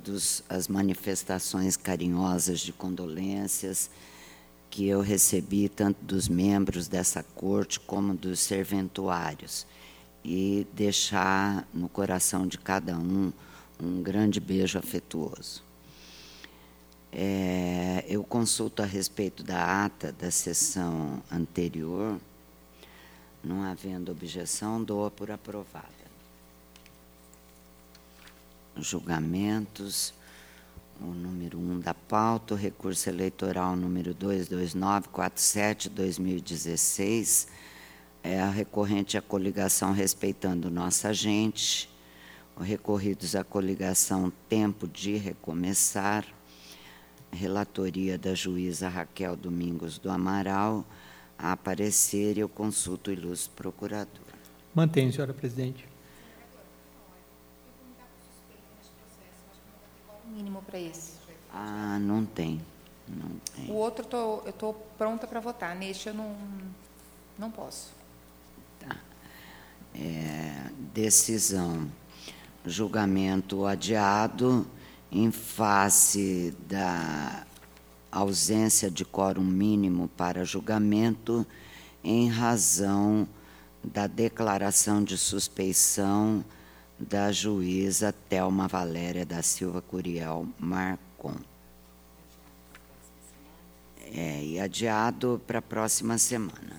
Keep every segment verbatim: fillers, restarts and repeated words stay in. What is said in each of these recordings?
todos as manifestações carinhosas de condolências que eu recebi, tanto dos membros dessa corte como dos serventuários, e deixar no coração de cada um um grande beijo afetuoso. É, eu consulto a respeito da ata da sessão anterior. Não havendo objeção, dou-a por aprovada. Julgamentos. O número um da pauta, o recurso eleitoral número dois dois nove quatro sete, dois mil e dezesseis, é a recorrente à coligação respeitando nossa gente, o recorridos à coligação tempo de recomeçar, relatoria da juíza Raquel Domingos do Amaral, a aparecer, eu consulto o ilustre procurador. Mantém, senhora presidente. Mínimo para esse. Ah, não tem. Não tem. O outro tô, eu estou pronta para votar. Neste eu não, não posso. Tá. É, decisão. Julgamento adiado em face da ausência de quórum mínimo para julgamento em razão da declaração de suspeição da juíza Thelma Valéria da Silva Curiel Marcon. É, e adiado para a próxima semana.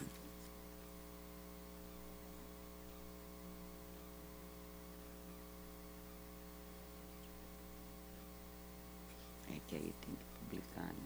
É que aí tem que publicar, né?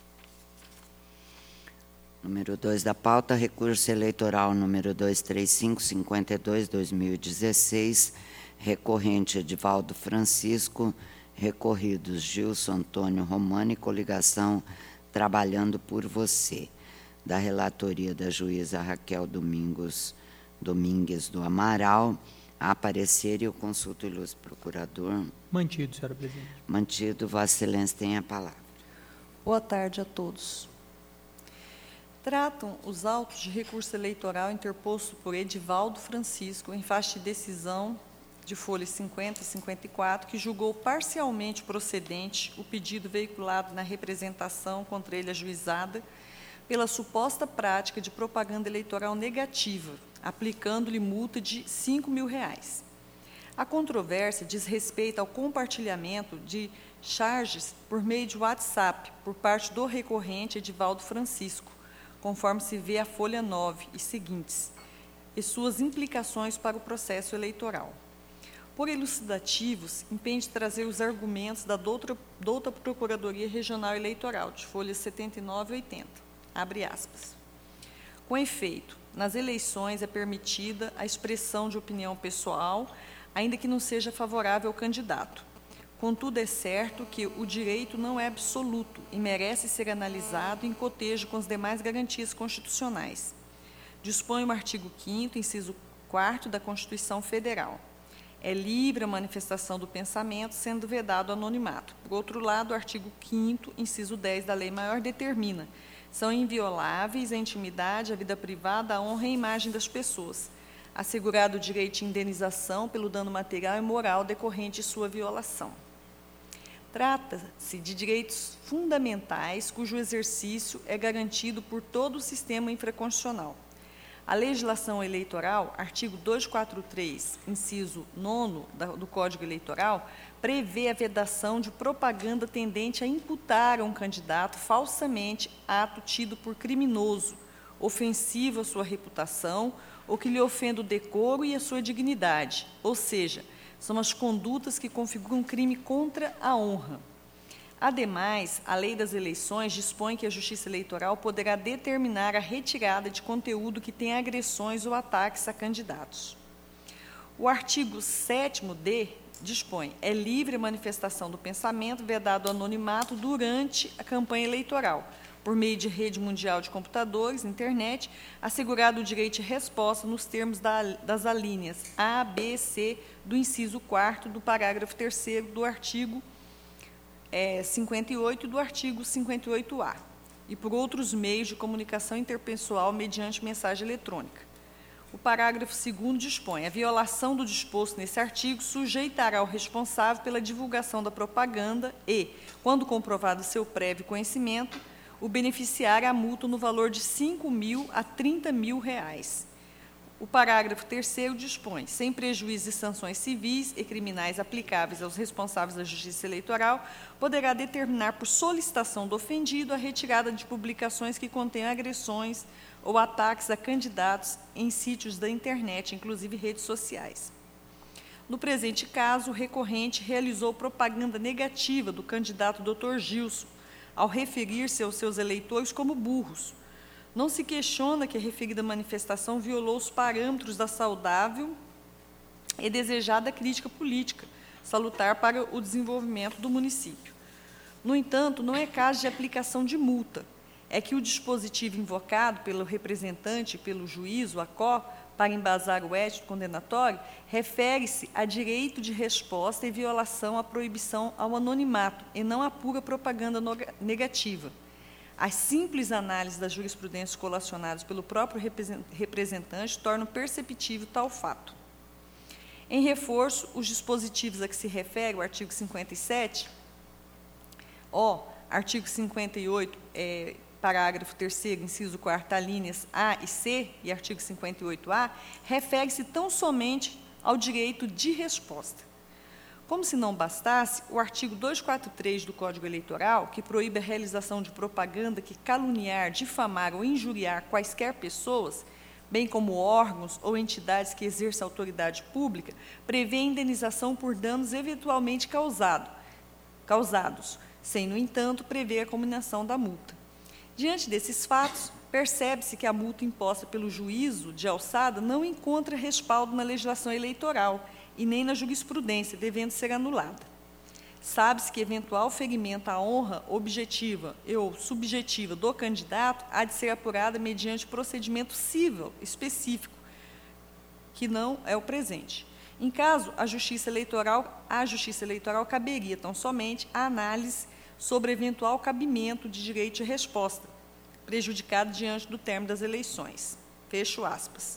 Número dois da pauta, recurso eleitoral número dois três cinco cinco dois, dois mil e dezesseis, recorrente Edivaldo Francisco, recorridos Gilson Antônio Romano e coligação Trabalhando por Você, da relatoria da juíza Raquel Domingos, Domingues do Amaral, a aparecer, e eu consulto o ilustre procurador. Mantido, senhora presidente. Mantido. Vossa Excelência tem a palavra. Boa tarde a todos. Tratam os autos de recurso eleitoral interposto por Edivaldo Francisco em face de decisão de folha cinquenta e cinquenta e quatro, que julgou parcialmente procedente o pedido veiculado na representação contra ele ajuizada pela suposta prática de propaganda eleitoral negativa, aplicando-lhe multa de cinco mil reais. A controvérsia diz respeito ao compartilhamento de charges por meio de WhatsApp por parte do recorrente Edivaldo Francisco, conforme se vê a folha nove e seguintes, e suas implicações para o processo eleitoral. Por elucidativos, impende trazer os argumentos da douta, douta Procuradoria Regional Eleitoral, de folhas setenta e nove e oitenta. Abre aspas. Com efeito, nas eleições é permitida a expressão de opinião pessoal, ainda que não seja favorável ao candidato. Contudo, é certo que o direito não é absoluto e merece ser analisado em cotejo com as demais garantias constitucionais. Dispõe o artigo quinto, inciso quarto da Constituição Federal. É livre a manifestação do pensamento, sendo vedado o anonimato. Por outro lado, o artigo quinto, inciso dez da Lei Maior determina: são invioláveis a intimidade, a vida privada, a honra e a imagem das pessoas, assegurado o direito de indenização pelo dano material e moral decorrente de sua violação. Trata-se de direitos fundamentais cujo exercício é garantido por todo o sistema infraconstitucional. A legislação eleitoral, artigo duzentos e quarenta e três, inciso nono do Código Eleitoral, prevê a vedação de propaganda tendente a imputar a um candidato falsamente ato tido por criminoso, ofensivo à sua reputação ou que lhe ofenda o decoro e a sua dignidade, ou seja, são as condutas que configuram crime contra a honra. Ademais, a Lei das Eleições dispõe que a Justiça Eleitoral poderá determinar a retirada de conteúdo que tenha agressões ou ataques a candidatos. O artigo sétimo D dispõe: é livre a manifestação do pensamento, vedado o anonimato durante a campanha eleitoral, por meio de rede mundial de computadores, internet, assegurado o direito de resposta nos termos da, das alíneas A, B, C do inciso quarto do parágrafo terceiro do artigo É, cinquenta e oito do artigo cinquenta e oito A, e por outros meios de comunicação interpessoal mediante mensagem eletrônica. O parágrafo segundo dispõe: a violação do disposto nesse artigo sujeitará o responsável pela divulgação da propaganda e, quando comprovado seu prévio conhecimento, o beneficiário a multa no valor de cinco mil a trinta mil reais. O parágrafo terceiro dispõe: sem prejuízo de sanções civis e criminais aplicáveis aos responsáveis da Justiça Eleitoral, poderá determinar por solicitação do ofendido a retirada de publicações que contenham agressões ou ataques a candidatos em sítios da internet, inclusive redes sociais. No presente caso, o recorrente realizou propaganda negativa do candidato doutor Gilson, ao referir-se aos seus eleitores como burros. Não se questiona que a referida manifestação violou os parâmetros da saudável e desejada crítica política, salutar para o desenvolvimento do município. No entanto, não é caso de aplicação de multa. É que o dispositivo invocado pelo representante, pelo juiz, o A C O, para embasar o édito condenatório, refere-se a direito de resposta e violação à proibição ao anonimato, e não à pura propaganda negativa. As simples análises das jurisprudências colacionadas pelo próprio representante tornam perceptível tal fato. Em reforço, os dispositivos a que se refere o artigo cinquenta e sete, ó, artigo cinquenta e oito, é, parágrafo terceiro, inciso quarto, alíneas A e C, e artigo cinquenta e oito A, refere-se tão somente ao direito de resposta. Como se não bastasse, o artigo duzentos e quarenta e três do Código Eleitoral, que proíbe a realização de propaganda que caluniar, difamar ou injuriar quaisquer pessoas, bem como órgãos ou entidades que exerçam autoridade pública, prevê indenização por danos eventualmente causado, causados, sem, no entanto, prever a cominação da multa. Diante desses fatos, percebe-se que a multa imposta pelo juízo de alçada não encontra respaldo na legislação eleitoral e nem na jurisprudência, devendo ser anulada. Sabe-se que eventual ferimento à honra objetiva ou subjetiva do candidato há de ser apurada mediante procedimento civil específico, que não é o presente. Em caso, a Justiça Eleitoral, a Justiça Eleitoral caberia tão somente a análise sobre eventual cabimento de direito de resposta, prejudicado diante do término das eleições. Fecho aspas.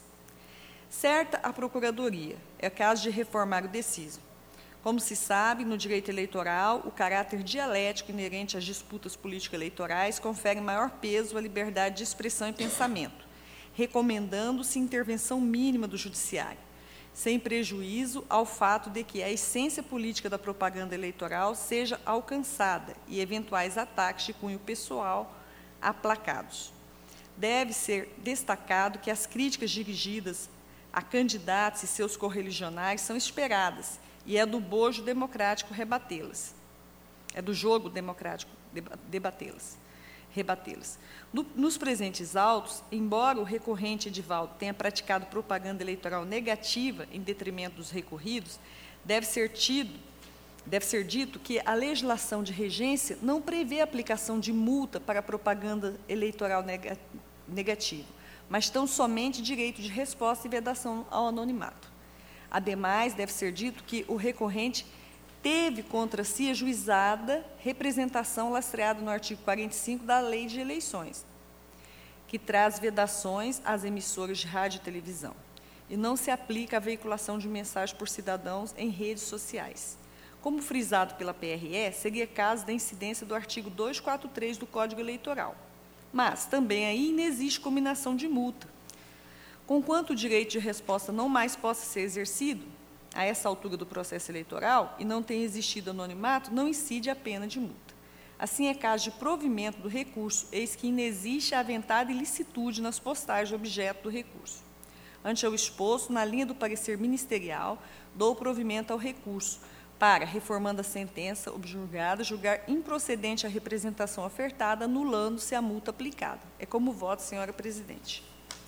Certa a Procuradoria, é caso de reformar o deciso. Como se sabe, no direito eleitoral, o caráter dialético inerente às disputas político-eleitorais confere maior peso à liberdade de expressão e pensamento, recomendando-se intervenção mínima do Judiciário, sem prejuízo ao fato de que a essência política da propaganda eleitoral seja alcançada e eventuais ataques de cunho pessoal aplacados. Deve ser destacado que as críticas dirigidas a candidatos e seus correligionários são esperadas, e é do bojo democrático rebatê-las. É do jogo democrático debatê-las, rebatê-las. No, nos presentes autos, embora o recorrente Edivaldo tenha praticado propaganda eleitoral negativa em detrimento dos recorridos, deve ser tido, deve ser dito que a legislação de regência não prevê a aplicação de multa para propaganda eleitoral nega, negativa, mas tão somente direito de resposta e vedação ao anonimato. Ademais, deve ser dito que o recorrente teve contra si ajuizada representação lastreada no artigo quarenta e cinco da Lei de Eleições, que traz vedações às emissoras de rádio e televisão, e não se aplica à veiculação de mensagens por cidadãos em redes sociais. Como frisado pela P R E, seria caso da incidência do artigo duzentos e quarenta e três do Código Eleitoral. Mas também aí não existe cominação de multa. Conquanto o direito de resposta não mais possa ser exercido, a essa altura do processo eleitoral, e não tenha existido anonimato, não incide a pena de multa. Assim, é caso de provimento do recurso, eis que inexiste a aventada ilicitude nas postagens objeto do recurso. Ante o exposto, na linha do parecer ministerial, dou provimento ao recurso, para, reformando a sentença objulgada, julgar improcedente a representação ofertada, anulando-se a multa aplicada. É como voto, senhora presidente.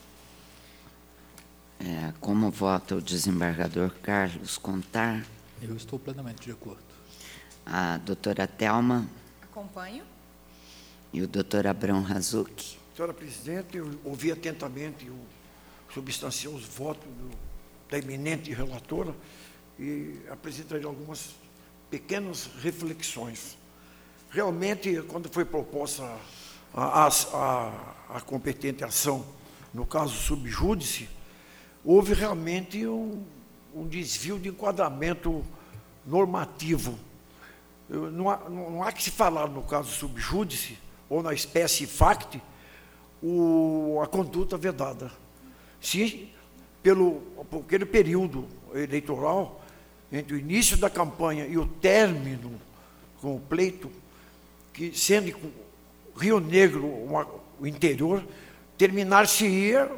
É, como vota o desembargador Carlos Contar? Eu estou plenamente de acordo. A doutora Thelma? Acompanho. E o doutor Abrão Razucchi? Senhora presidente, eu ouvi atentamente o substancioso voto do, da eminente relatora e apresentarei algumas pequenas reflexões. Realmente, quando foi proposta a, a, a, a competente ação, no caso subjúdice, houve realmente um, um desvio de enquadramento normativo. Eu, não, há, não há que se falar no caso subjúdice, ou na espécie facti, o, a conduta vedada. Se, pelo por aquele período eleitoral, entre o início da campanha e o término com o pleito, que sendo Rio Negro uma, o interior, terminar-se-ia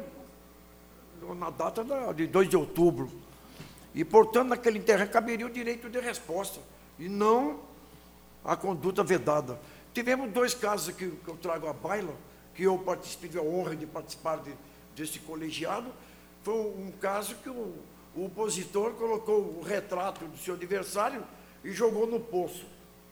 na data de dois de outubro. E, portanto, naquele terreno caberia o direito de resposta, e não a conduta vedada. Tivemos dois casos aqui que eu trago à baila, que eu participei, tive a honra de participar de, desse colegiado. Foi um caso que o, o opositor colocou o retrato do seu adversário e jogou no poço.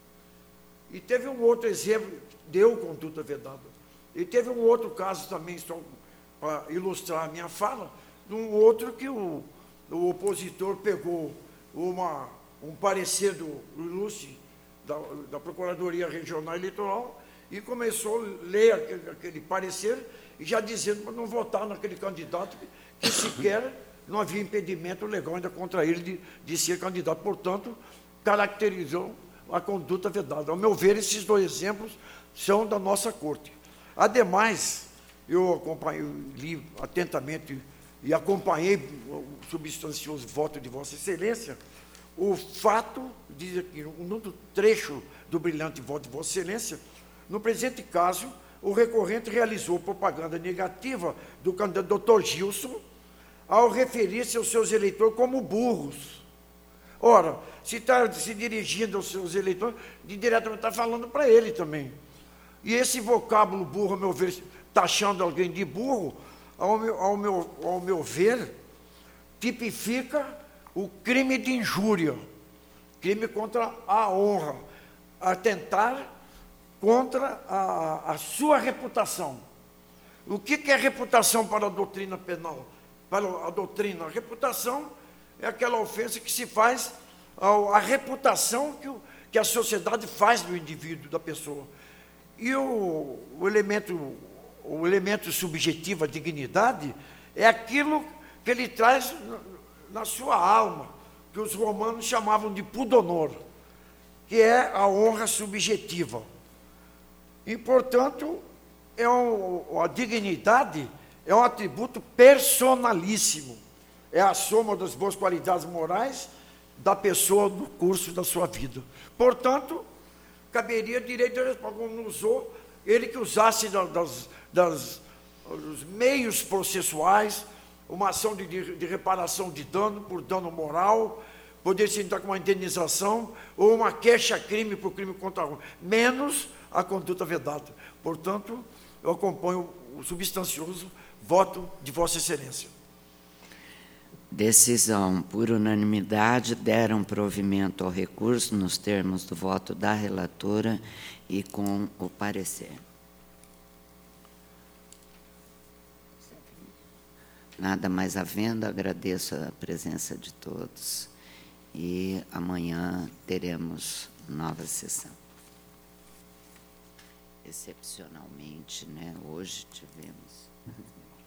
E teve um outro exemplo, deu conduta vedada. E teve um outro caso também, só para ilustrar a minha fala, um outro que o, o opositor pegou uma, um parecer do ilustre da, da Procuradoria Regional Eleitoral e começou a ler aquele, aquele parecer, e já dizendo para não votar naquele candidato, que sequer não havia impedimento legal ainda contra ele de, de ser candidato. Portanto, caracterizou a conduta vedada. Ao meu ver, esses dois exemplos são da nossa corte. Ademais, eu acompanhei, li atentamente e acompanhei o substancioso voto de Vossa Excelência, o fato, diz aqui, no trecho do brilhante voto de Vossa Excelência, no presente caso, o recorrente realizou propaganda negativa do candidato doutor Gilson ao referir-se aos seus eleitores como burros. Ora, se está se dirigindo aos seus eleitores, diretamente está falando para ele também. E esse vocábulo burro, ao meu ver, taxando alguém de burro, ao meu, ao meu, ao meu ver, tipifica o crime de injúria, crime contra a honra, atentar contra a, a sua reputação. O que, que é reputação para a doutrina penal? Para a doutrina, a reputação é aquela ofensa que se faz à reputação que, o, que a sociedade faz do indivíduo, da pessoa. E o, o, elemento, o elemento subjetivo, a dignidade, é aquilo que ele traz na sua alma, que os romanos chamavam de pudonor, que é a honra subjetiva. E, portanto, é um, a dignidade é um atributo personalíssimo, é a soma das boas qualidades morais da pessoa no curso da sua vida. Portanto, caberia direito de resposta, como usou, ele que usasse das, das, dos meios processuais, uma ação de, de, de reparação de dano por dano moral, poder se entrar com uma indenização, ou uma queixa-crime por crime contra a honra, menos a conduta vedada. Portanto, eu acompanho o substancioso voto de Vossa Excelência. Decisão por unanimidade, deram provimento ao recurso nos termos do voto da relatora e com o parecer. Nada mais havendo, agradeço a presença de todos e amanhã teremos nova sessão. Excepcionalmente, né? Hoje tivemos.